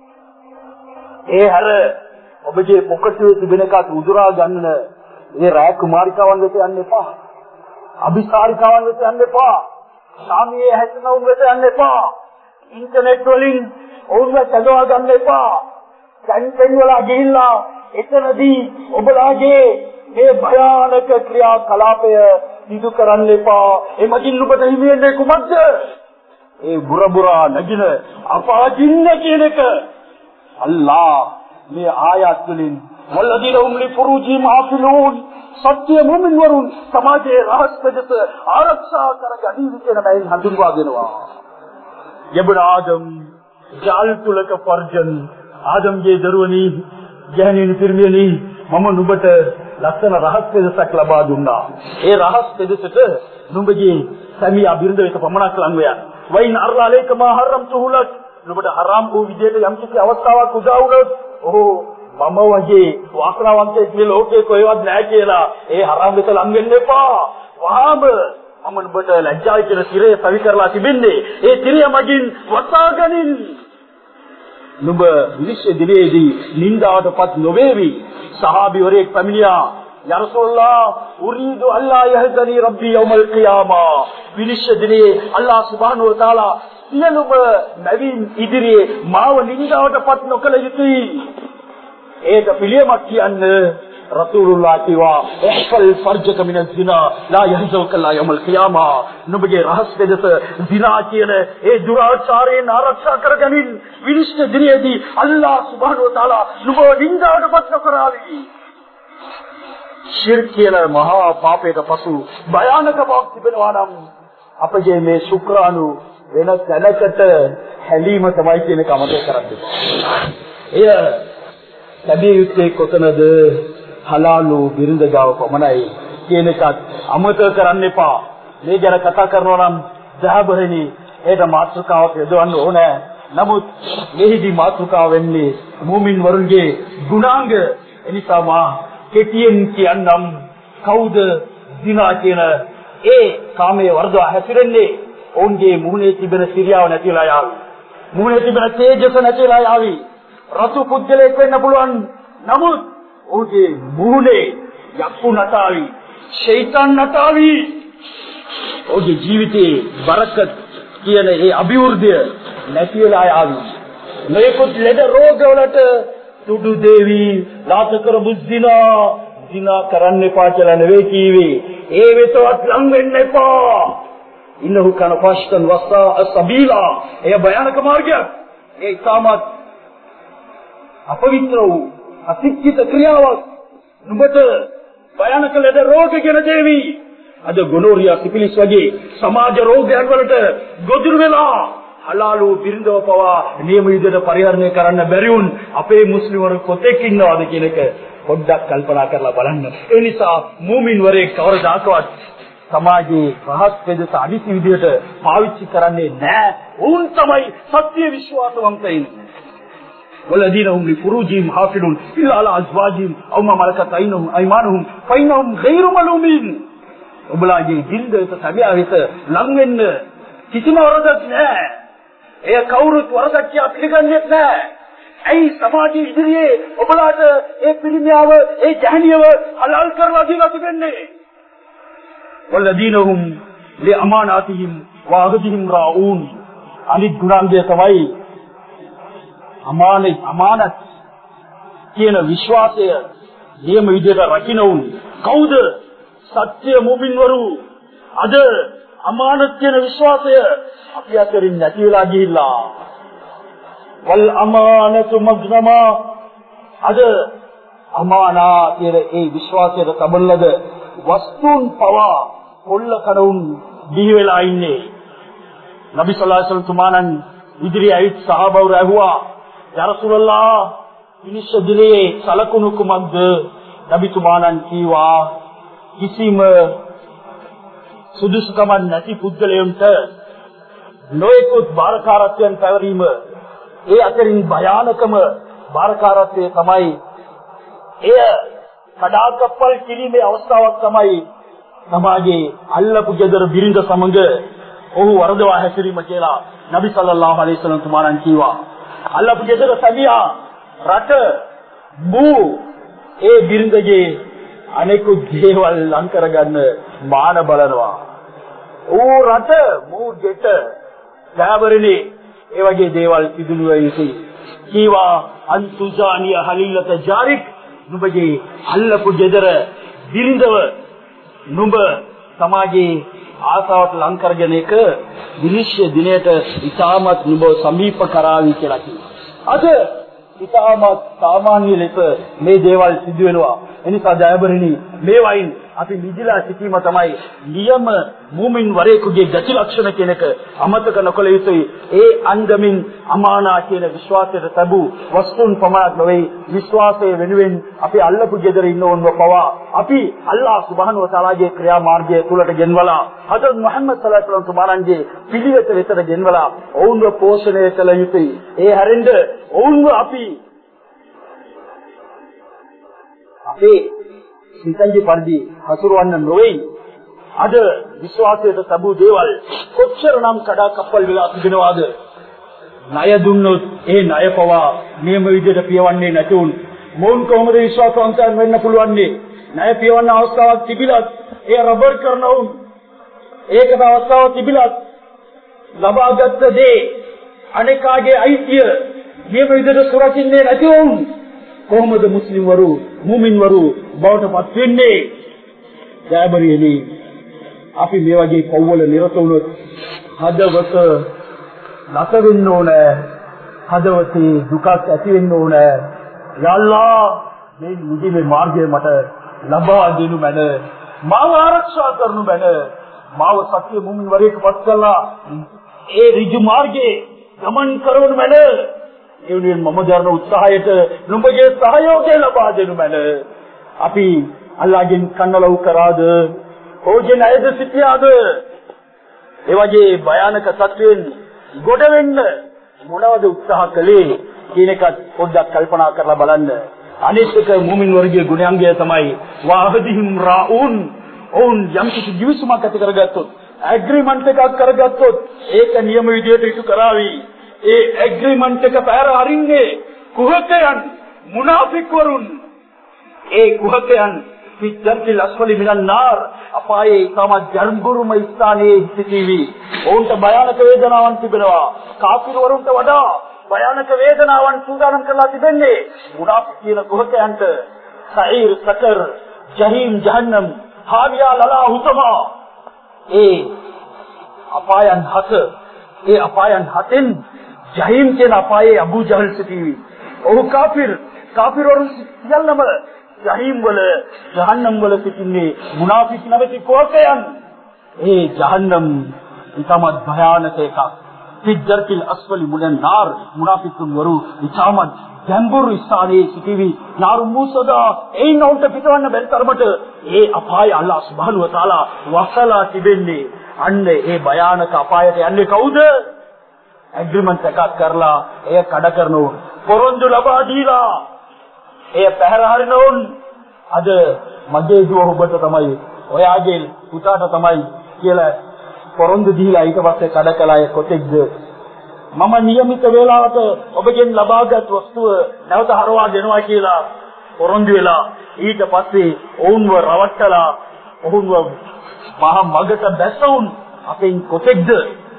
ඒ හැර ඔබගේ පොකටේ තිබෙන එකත් උදුරා ගන්න. ඒ රාජ කුමාරිකාවන් වෙත යන්න එපා. අභිසාරිකාවන් වෙත යන්න එපා. සාමියේ හැදෙනවුන් වෙත යන්න එපා. ඉන්ටර්නෙට් වලින් ඔවුන්ව සදවා ගන්න එපා. කන්ටෙන් වල ගිහිල්ලා එතනදී ඔබලාගේ මේ භයානක ක්‍රියාකලාපය සිදු කරන්න එපා. එමගින් ඔබට හිමි වෙන්නේ කුමක්ද? ඒ බුරබුරා නගින අපාජින්න කියන එක අල්ලා මේ ආයත් වලින් වල්ලදීන හුම් ලිෆුරූජිහිම් හාෆිලූන් සත්‍ය මුමින් වරුන් සමාජයේ රහස් පෙදෙස ආරක්ෂා කරගනී කියන බැවින් හඳුන්වා දෙනවා. යබන ආදම් ජාල්තු ලක ෆර්ජන් ආදම්ගේ දරුවනි ගැහණියනි පිරිමියනි මම නුඹට ලස්සන රහස් පෙදෙසක් ලබා දුන්නා. ඒ රහස් පෙදෙසට නුඹගේ සැමියා බිරිඳ එක පමණක් ලං වෙයන්. වයින් අර්ලාලේක මා හරම්තුහු ලක් නුඹට හරාම් වූ විදියට යම් කිසි අවස්ථාවක් උදා වුණොත් ඔහු මම වගේ වාසනාවන්තයෙක් මේ ලෝකේ කොහෙවත් නැහැ කියලා ඒ හරාම් වෙත ලං වෙන්න එපා. වහාම මම නුඹට ලැජ්ජායි කියන තිරය සවි කරලා තිබෙන්නේ. ඒ තිරය මගින් වසාගනින්. නුඹ විනිශ්චය දිනේදී නින්දාවටපත් නොවේවි. සහාබිවරයෙක් පැමිණියා යා රසූලල්ලාහ් උරීදු අල්ලා යහදනි රබ්බි යවුමල් ඛියාමා. විනිශ්චය දිනේ අල්ලාහ් සුබ්හානහු වතාලා සියලුම නවීන් ඉදිරියේ මාව නින්දාවටපත් නොකළ යුතුයි. ඒක පිළියමක් කියන්නේ රසූලුල්ලාහ් කිවා ඉහ්ෆල් ෆර්ජක මින ઝිනා ලා යහසුක ලා යවුමල් ඛියාමා. නුඹගේ රහස් පෙදෙස zina කියන ඒ දුරාචාරයෙන් ආරක්ෂා කරගනින්. විනිශ්චය දිනේදී අල්ලාහ් සුබ්හානහු වතාලා නුඹව නින්දාවටපත් නොකරාවි. ශිර්ක් කියන මහා පාපයට පසු භයානක බවක් තිබෙනවා නම් අපගේ මේ ශුක්‍රාණු වෙන තැනකට හැලීම තමයි කියන එක අමතක කරන්නේ. එය ලැබිය යුත්තේ කොතනද? හලාලු බිරිඳ ගාව පමණයි කියන එකත් අමතක කරන්න එපා. මේ ගැන කතා කරනවා නම් දහබරණි ඒක මාතෘකාවක් යොදවන්න ඕනේ. නමුත් මෙහිදී මාතෘකාව වෙන්නේ මුමින් වරුන්ගේ ගුණාංග. එනිසා මා කෙටියෙන් කියන්නම් කවුද zina කියන ඒ කාමයේ වර්ධව හැසිරෙන්නේ? ඔවුන්ගේ මුහුණේ තිබෙන සිරියාව නැතිලා යාවි. මුහුණේ තිබෙන තේජස නැතිලා යාවි. රතු පුද්ගලයෙක් වෙන්න පුළුවන්. නමුත් ඔහුගේ මුහුණේ යක්කු නටාවි, ෂයිතන් නටාවි. ඔහුගේ ජීවිතේ බරකත් කියන ඒ අභිවෘද්ධිය නැතිලා යාවි. මේකුත් ලෙඩ රෝගවලට තුඩු දෙවි ලාතකර බුද්ධිනා දිනා කරන්න එපා කියලා නෙවෙයි කීවේ. ඒ වෙතවත් ලං වෙන්න එපා. ඉන්නහු කන ෆාෂ්තන් වස්සා අසබීලා. එය භයානක මාර්ගයක්. ඒ ඉතාමත් අපවිත්‍ර වූ අසික්කිත ක්‍රියාවක්. නුඹට භයානක ලෙඩ රෝග ගෙන දෙවි. අද ගොනෝරියා සිෆිලිස් වගේ සමාජ රෝගයන් වලට ගොදුරු වෙලා හලාලු බිරිඳව පවා නියම විදිහට පරිහරණය කරන්න බැරි වුන් අපේ මුස්ලිම්වරු කොතෙක් ඉන්නවද කියන එක පොඩ්ඩක් කල්පනා කරලා බලන්න. ඒ නිසා මුමින් වරේ කවරදාකවත් සමාජයේ රහස් පෙදෙස අනිසි විදිහට පාවිච්චි කරන්නේ නැහැ. උන් තමයි සත්‍ය විශ්වාසවන්තයින්. والذين هم لفروجهم حافظون إلا على أزواجهم أو ما ملكت أيمانهم فإنهم غير ملومين. ඔබලාගේ බිරිඳට සැබෑවෙත ලං වෙන්න කිසිම වරදක් නැහැ. එය කවුරුත් වරදක් කියා පිළිගන්නේ නැහැ. ඇයි සමාජයේ ඉදිරියේ ඔබලාට ඒ පිරිමියාව ඒ ජහනියව හලාල් කරලා දීලා තිබෙන්නේ? والذين هم لأماناتهم وعهدهم راعون. අනිත් ගුණාංගය තමයි අමානත් අමානත් කියන විශ්වාසය නියම විදිහට රකින්නවුන්. කවුද? සත්‍ය මුමින්වරු. අද අමානත් කියන විශ්වාසය අපි අතරින් නැති වෙලා ගිහිල්ලා. වල් අමානතු මග්නමා. අද අමානා කියන ඒ විශ්වාසයට තබලද වස්තුන් පවා කොල්ල කනවුන් දිවි වෙලා ඉන්නේ. නබි සල්ලල්ලාහු අලයිහි වසල්ලම් තුමාණන් ඉදිරියේ ඇවිත් සහාබවරු ඇහුවා යා රසූලල්ලාහ් විනිශ්චය දිනේ සලකුණු කුමක්ද? නබි තුමාණන් කීවා කිසිම සුදුසුකමක් නැති පුද්ගලයන්ට නොයෙකුත් බාරකාරත්වයන් පැවරීම. ඒ අතරින් භයානකම බාරකාරත්වය තමයි එය කඩාකප්පල් කිරීමේ අවස්ථාවක් තමයි සමාජයේ අල්ලපු ගෙදර බිරිඳ සමග ඔහු වරදවා හැසිරීම කියලා නබි සල්ලල්ලාහු අලයිහි වසල්ලම් තුමාණන් කීවා. අල්ලපු ගෙදර සැමියා රට බූ ඒ බිරිඳගේ අනෙකුත් දේවල් ලං කරගන්න මාන බලනවා. ඌ රට මූ ගෙට ගෑවරනේ ඒ වගේ දේවල් සිදුන වෙ යුතුයි. කීවා අන්තුජානිය හලිලත ජාරික්. නුඹගේ අල්ලපු ගෙදර බිරිඳව නුඹ සමාජයේ ආසාවට ලං කරගෙන එක විනිශ්චය දිනයට ඉතාමත් නුඹ සමීප කරાવી කියලා කිව්වා. අද ඉතාමත් සාමාන්‍ය ලෙස මේ දේවල් සිදු වෙනවා. එනිසා ජයබරිනි මේ වයින් අපි නිදිලා සිටීම තමයි නියම මුමින් වරේකුගේ ගති ලක්ෂණ කෙනක අමතක නොකළ යුතුයි. ඒ අන්දමින් අමානා කියන විශ්වාසයට තබු වස්තුන් පමණක් නොවේ විශ්වාසයේ වෙනුවෙන් අපි අල්ලපු ගෙදර ඉන්න ඕනව පවා අපි අල්ලාහ් සුබ්හානහු වතාලාගේ ක්‍රියා මාර්ගය තුලට ගෙන්වලා හදරත් මුහම්මද් සල්ලල්ලාහු අලයිහි වසල්ලම් තුමාණන්ගේ පිළිවෙත වෙතට ගෙන්වලා ඔවුන්ව පෝෂණය කළ යුතුයි. ඒ හැරෙන්න ඔවුන්ව අපි අපේ සිතන්ජි පරිදි හසුරවන්න නොවේ. අද විශ්වාසයට තබු දේවල් කොච්චරනම් කඩා කප්පල් වෙලා තිබෙනවාද? ණය දුන්නොත් ඒ ණය පවා නියම විදිහට පියවන්නේ නැතුන් මොවුන් කොහොමද විශ්වාසවන්තයන් වෙන්න පුළුවන්නේ? ණය පියවන්න අවස්ථාවක් තිබිලත් ඒ රබර් කරනවුන් ඒකට අවස්ථාවක් තිබිලත් ලබාගත් දේ අනේකාගේ අයිතිය නියම විදිහට සුරකින්නේ නැතිවුන් කොහොමද මුස්ලිම් වරු මුමින් වරු බවට පත් වෙන්නේ? ජයබරියනි අපි මේ වගේ පව්වල නිරත වුණොත් හදවත නැත වෙන්න ඕන. හදවතේ දුකක් ඇති වෙන්න ඕන. යා අල්ලාහ් මේ මුදිමේ මාර්ගය මට ලබා දෙනු මැන. මාව ආරක්ෂා කරනු මැන. මාව සත්‍ය මුමින් වරේක පත් කළා ඒ ඍජු මාර්ගයේ ගමන් කරවනු මැන. ඒ වෙනුවෙන් මම දරන උත්සාහයට නුඹගේ සහයෝගය ලබා දෙනු මැන. අපි අල්ලාහ්ගෙන් කන්නලව් කරාද? ඕජෙන් අයද සිටියාද? ඒ වගේ භයානක තත්ත්වෙන් ගොඩ වෙන්න මොනවද උත්සාහ කළේ කියන එකත් පොඩ්ඩක් කල්පනා කරලා බලන්න. අනිත් එක මුමින් වර්ගයේ ගුණාංගය තමයි වාහදිහිම් රාඋන්. ඔවුන් යම් කිසි ජීවිසුමක් ඇති කරගත්තොත්, ඇග්‍රීමන්ට් එකක් කරගත්තොත් ඒක නියම විදියට ඉටු කරાવી. ඒ ඇග්‍රීමන්ට් එක පැහැර අරින්නේ කුහකයන්, මුනාෆික් වරුන්. ඒ කුහකයන් පිටර්තිල් අස්වලි මිනන් නාර් අපායේ තම ජර්ගුරුම ස්ථානයේ සිටීවි. ඔවුන්ට භයානක වේදනාවන් තිබෙනවා. කාෆිර වරුන්ට වඩා භයානක වේදනාවන් සූදානම් කරලා තිබෙන්නේ මුනාෆික් කියන කුහකයන්ට. සঈර්, සකර්, ජහීම්, ජහන්නම්, හාවියා, ලලා, හුතමා. ඒ අපායන් හත ඒ අපායන් හතෙන් ජහීම් කියන අපායේ අබූ ජහල් සිටීවි. ඔහු කාෆිර්. කාෆිර වරුන් සියල්ලම ජහීම් වල, ජහන්නම් වල සිටින්නේ මුනාෆික් නැමැති කෝකයන්. ඒ ජහන්නම් ඉතාමත් භයානක එකක්. පිටර්කිල් අස්වලි මුලන් නාර් මුනාෆිකුන් වරු ඉතාමත් ගැඹුරු ස්ථානයේ සිටිවි. නාරු මුසදා ඒ නෝන්ට පිටවන්න බැරි තරමට ඒ අපාය අල්ලාහ් සුබ්හානහු වතාලා වසලා තිබෙන්නේ. අන්න ඒ භයානක අපායට යන්නේ කවුද? ඇග්‍රීමන්ට් එකක් කරලා එය කඩ කරනවුන්, පොරොන්දු ලබා දීලා එය පැහැර හරිනවුන්. අද මගේ දුව ඔබට තමයි, ඔයාගේ පුතාට තමයි කියලා පොරොන්දු දීලා ඊට පස්සේ කඩ කළා. ඒ කොතෙක්ද? මම નિયમિત වේලාවට ඔබගෙන් ලබාගත් වස්තුව නැවත හරවා දෙනවා කියලා පොරොන්දු වෙලා ඊට පස්සේ ඔවුන්ව රවට්ටලා ඔවුන්ව මහා මගට බැසවුන් අපෙන් කොතෙක්ද?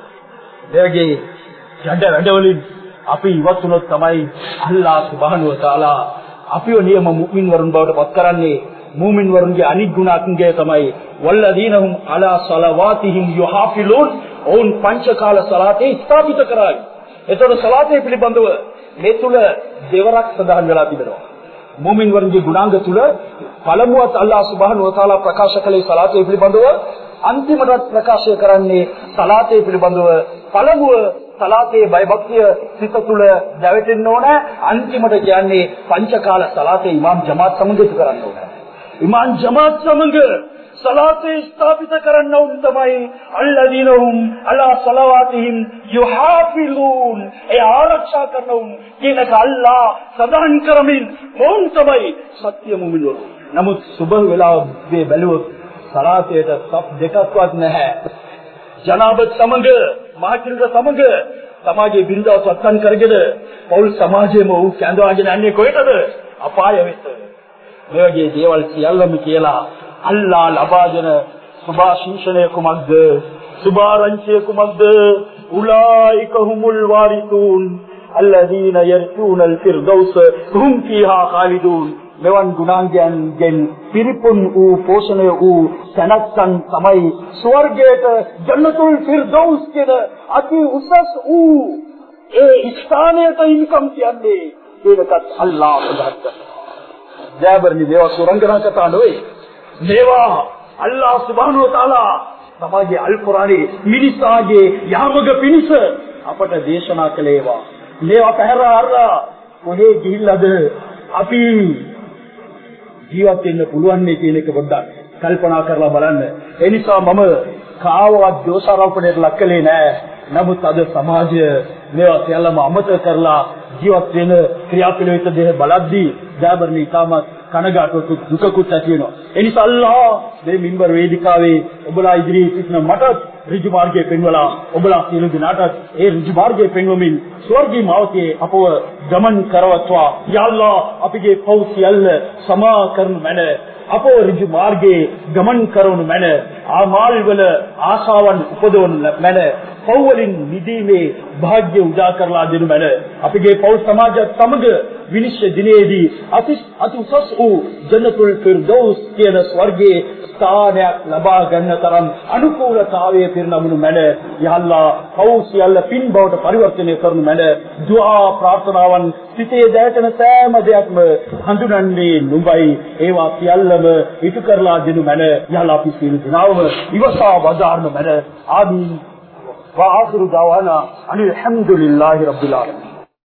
දෙවගේ ජඩ වැඩවලින් අපි ඉවත් වුණොත් තමයි අල්ලාහ් සුබ්හානහු වතාලා අපිව නියම මුමින් වරුන් බවට පත් කරන්නේ. මුමින් වරුන්ගේ අනිත් ගුණාංගය තමයි වල්ලදීනහුම් අලා සලවාතිහිම් යුහාෆිලූන්. ඔවුන් පංචකාල සලාතේ ස්ථාපිත කරයි. එතකොට සලාතේ පිළිබඳව මේ තුල දෙවරක් සඳහන් වෙලා තිබෙනවා. මුමින් වරුන්ගේ ගුණාංග තුල පළමුවත් අල්ලාහ් සුබ්හානහු වතාලා ප්‍රකාශ කළේ සලාතේ පිළිබඳව, අන්තිමට ප්‍රකාශ කරන්නේ සලාතේ පිළිබඳව. පළමුව සලාතේ බයභක්තිය සිත තුළ දැවෙන්න ඕන. අන්තිමට කියන්නේ පංචකාල සලාතේ ඉමාම් ජමාත් සමග ඉතු කරන්න ඕන. ඉමාම් ජමාත් සමග සලාතේ ස්ථාපිත කරන්න උන් තමයි අල්ලදීනහුම් අලා සලවාතිහිම් යුහාෆිලූන්. ඒ ආරක්ෂා කරන උන් කියනක අල්ලාහ් සදාන් කරමින් මොන් තමයි සත්‍ය මුමින්වරු. නමුත් සුබහ වෙලාවේ බැලුවොත් සලාතේට සප් දෙකක්වත් නැහැ. ජනාබත් සමග, මහචිල්ක සමග සමාජයේ බිරිඳව සත්සන් කරගෙන පෞල් සමාජයේම උ කැඳවාගෙන යන්නේ කොහෙටද? අපාය වෙත. මේ වගේ දේවල් සියල්ලම කියලා අල්ලාහ් ලබා දෙන සුභාශිංසනය කුමක්ද? සුභාරංචය කුමක්ද? උලායික හුමුල් වාරිතුන් අල්ලදීන යර්තුනල් ෆිර්දෞස් හුම් ෆීහා ખાලිදුන්. මෙවන් ගුණාංගයන්ගෙන් පිරිපුන් වූ, පෝෂණය වූ සනත්සන් තමයි ස්වර්ගයට ජන්නතුල් ෆිර්දෞස් කියන අති උසස් වූ ඒ ස්ථානයට ඉන්කම් කියන්නේ. ඒකත් අල්ලාහ් සදාත් කරනවා. ජාබර්නි මේවා සුරංගනා කතා නෙවෙයි. මේවා අල්ලාහ් සුබ්හානහු වතාලා තමගේ අල් කුර්ආනයේ මිනිසාගේ යාමග පිණිස අපට දේශනා කළේවා. මේවා පැහැර අරලා කොහේ ගිහිල්ලාද අපි ජීවත් වෙන්න පුළුවන් නේ කියන එක පොඩ්ඩක් කල්පනා කරලා බලන්න. ඒ නිසා මම කාවවත් දෝෂාරෝපණයට ලක් කළේ නෑ. නමුත් අද සමාජය මේවා සියල්ලම අමතක කරලා ජීවත් වෙන ක්‍රියාපිළිවෙත දෙහ බලද්දී ජාබර්නි තාමත් කනගාටුවකුත් දුකකුත් ඇති වෙනවා. ඒ නිසා අල්ලාහ් මේ මින්බර් වේදිකාවේ ඔබලා ඉදිරියේ සිටින මට ඍජු මාර්ගය පෙන්වලා ඔබලා සියලු දෙනාට ඒ ඍජු මාර්ගය පෙන්වමින් ස්වර්ගී මාවතේ අපව ගමන් කරවත්වා. යා අල්ලාහ් අපගේ පව් සියල්ල සමා කරනු මැන අපෝ ඍජු මාර්ගයේ ගමන් කරවනු මැන ආමාල් වල ආශාවන් උපදවනු මැන පව් වලින් නිදීමේ වාග්ය උදා කරලා දෙනු මැන අපගේ පව් සමාජයත් සමග විනිශ්චය දිනේදී අති අති උසස් වූ ජන්නතුල් ෆිර්දෞස් කියන ස්වර්ගයේ ස්ථානයක් ලබා ගන්න තරම් අනුකූලතාවයේ පිරිනමනු මැන. යා අල්ලාහ් පව් සියල්ල පින් බවට පරිවර්තනය කරනු මැන. දුආ ප්‍රාර්ථනාවන් සිතේ දැවටෙන සෑම දෙයක්ම හඳුනන්නේ නුඹයි. ඒවා සියල්ලම ඉටු කරලා දෙනු මැන. යා අල්ලාහ් අපි සියලු දෙනාම ඉවසා වදාරනු මැන. ආමීන්. වාඛිරු දවානා අනිල් හම්දුලිල්ලාහි රබ්බිල් ආලමීන්.